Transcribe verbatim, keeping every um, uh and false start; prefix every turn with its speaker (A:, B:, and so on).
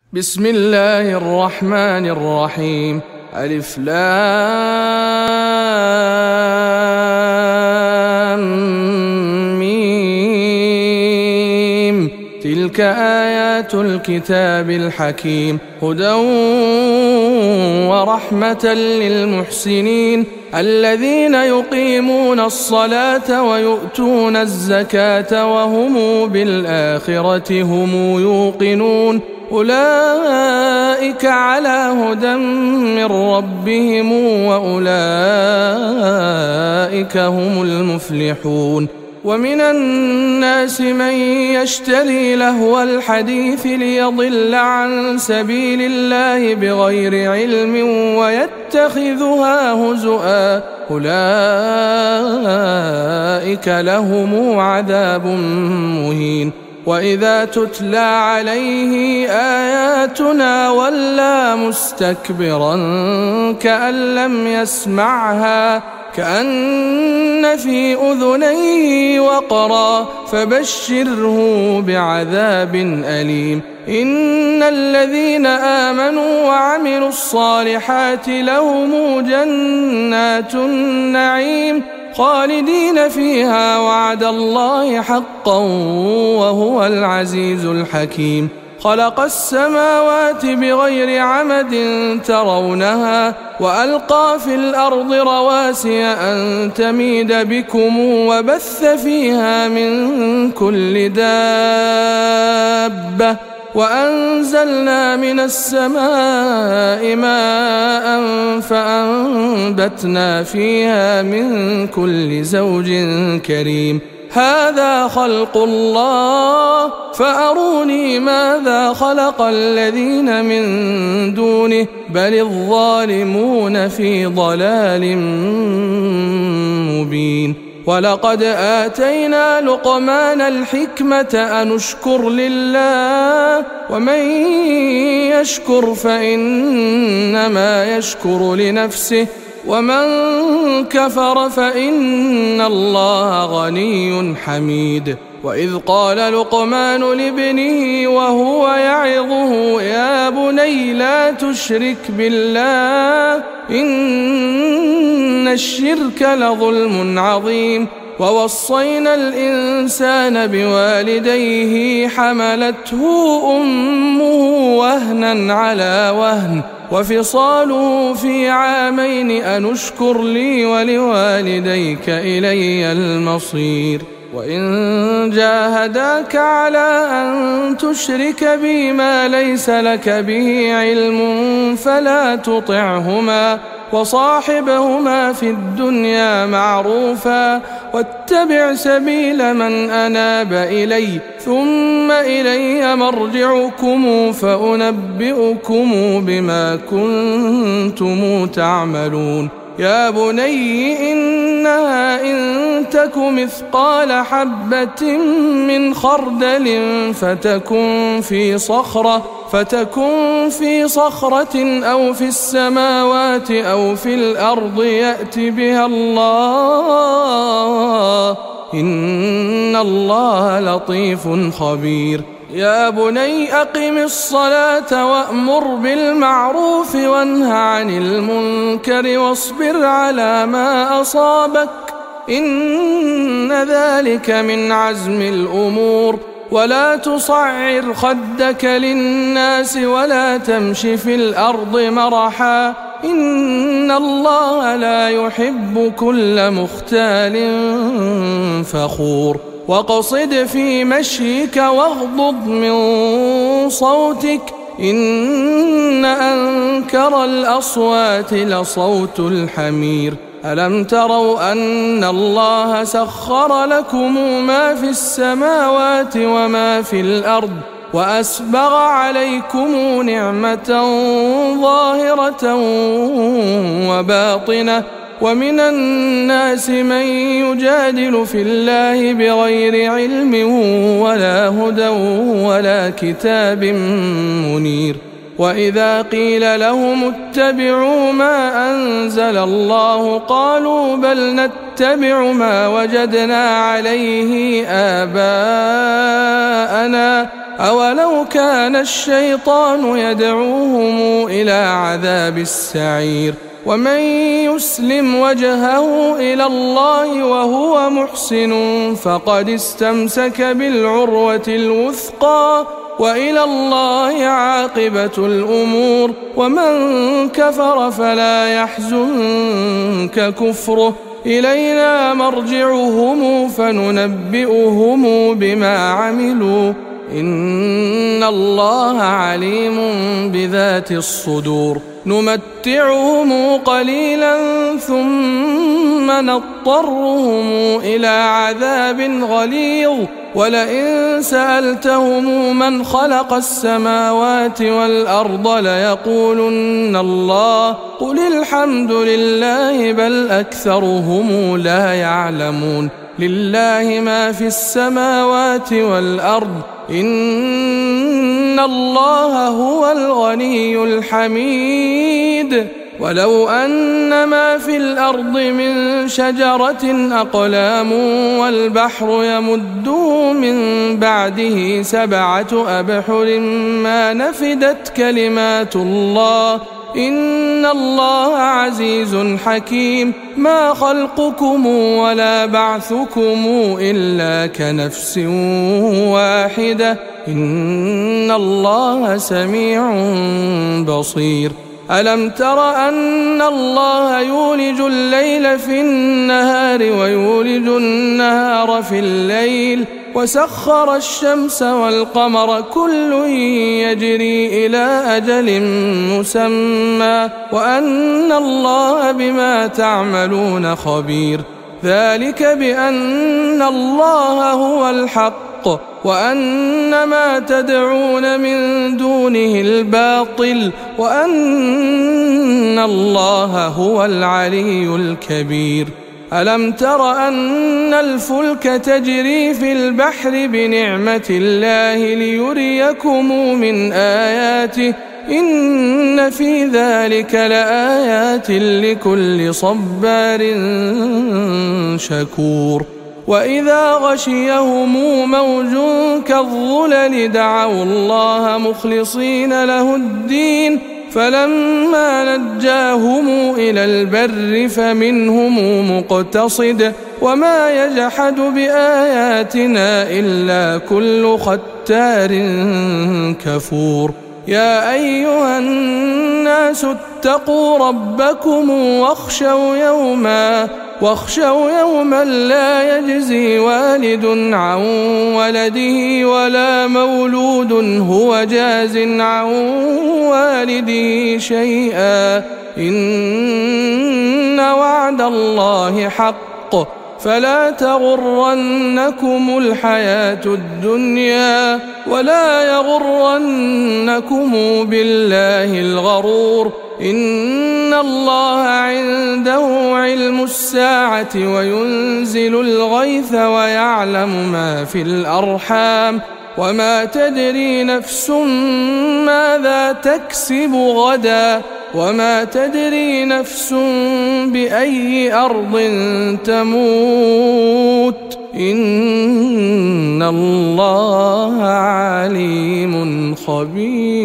A: بسم الله الرحمن الرحيم. ألف لام ميم. تلك آيات الكتاب الحكيم، هدى ورحمة للمحسنين الذين يقيمون الصلاة ويؤتون الزكاة وهم بالآخرة هم يوقنون. أولئك على هدى من ربهم وأولئك هم المفلحون. ومن الناس من يشتري لهو الحديث ليضل عن سبيل الله بغير علم ويتخذها هزؤا، أولئك لهم عذاب مهين. وإذا تتلى عليه آياتنا ولى مستكبرا كأن لم يسمعها كأن في أذنيه وقرا، فبشره بعذاب أليم. إن الذين آمنوا وعملوا الصالحات لهم جنات النعيم خالدين فيها، وعد الله حقا وهو العزيز الحكيم. خلق السماوات بغير عمد ترونها وألقى في الأرض رواسي أن تميد بكم وبث فيها من كل دابة، وأنزلنا من السماء ماء فأنبتنا فيها من كل زوج كريم. هذا خلق الله فأروني ماذا خلق الذين من دونه بل الظالمون في ضلال مبين. ولقد آتينا لقمان الحكمة أن اشكر لله، ومن يشكر فإنما يشكر لنفسه، ومن كفر فإن الله غني حميد. وإذ قال لقمان لابنه وهو يعظه يا بني لا تشرك بالله إن الشرك لظلم عظيم. ووصينا الإنسان بوالديه حملته أمه وهنا على وهن وفصاله في عامين أن اشكر لي ولوالديك إلي المصير. وإن جاهداك على أن تشرك بي ما ليس لك به علم فلا تطعهما، وصاحبهما في الدنيا معروفا، واتبع سبيل من أناب إلي، ثم إلي مرجعكم فأنبئكم بما كنتم تعملون. يا بني إنها إن تك مثقال حبة من خردل فتكن في صخرة فتكن في صخرة أو في السماوات أو في الأرض يأت بها الله إن الله لطيف خبير. يا بني أقم الصلاة وأمر بالمعروف وانه عن المنكر واصبر على ما أصابك إن ذلك من عزم الأمور. ولا تصعر خدك للناس ولا تمش في الأرض مرحا إن الله لا يحب كل مختال فخور. وقصد في مشيك واغضض من صوتك إن أنكر الأصوات لصوت الحمير. ألم تروا أن الله سخر لكم ما في السماوات وما في الأرض وأسبغ عليكم نعمة ظاهرة وباطنة. ومن الناس من يجادل في الله بغير علم ولا هدى ولا كتاب منير. وإذا قيل لهم اتبعوا ما أنزل الله قالوا بل نتبع ما وجدنا عليه آباءنا أولو كان الشيطان يدعوهم إلى عذاب السعير ومن يسلم وجهه إلى الله وهو محسن فقد استمسك بالعروة الوثقى وإلى الله عاقبة الأمور ومن كفر فلا يحزنك كفره إلينا مرجعهم فننبئهم بما عملوا إن الله عليم بذات الصدور نمتعهم قليلا ثم نضطرهم إلى عذاب غليظ ولئن سألتهم من خلق السماوات والأرض ليقولن الله قل الحمد لله بل أكثرهم لا يعلمون لله ما في السماوات والأرض إن الله هو الغني الحميد ولو أن ما في الأرض من شجرة أقلام والبحر يمده من بعده سبعة أبحر ما نفدت كلمات الله إن الله عزيز حكيم ما خلقكم ولا بعثكم إلا كنفس واحدة إن الله سميع بصير ألم تر أن الله يولج الليل في النهار ويولج النهار في الليل وسخر الشمس والقمر كل يجري إلى أجل مسمى وأن الله بما تعملون خبير ذلك بأن الله هو الحق وأن ما تدعون من دونه الباطل وأن الله هو العلي الكبير ألم تر أن الفلك تجري في البحر بنعمة الله ليريكم من آياته إن في ذلك لآيات لكل صبار شكور وإذا غشيهم موج كالظلل دعوا الله مخلصين له الدين فلما نجاهم إلى البر فمنهم مقتصد وما يجحد بآياتنا إلا كل ختار كفور يا أيها الناس اتقوا ربكم واخشوا يوما واخشوا يوما لا يجزي والد عن ولده ولا مولود هو جاز عن والده شيئا إن وعد الله حق فلا تغرنكم الحياة الدنيا ولا يغرنكم بالله الغرور إن الله عنده علم الساعة وينزل الغيث ويعلم ما في الأرحام وما تدري نفس ماذا تكسب غدا وما تدري نفس بأي أرض تموت إن الله عليم خبير.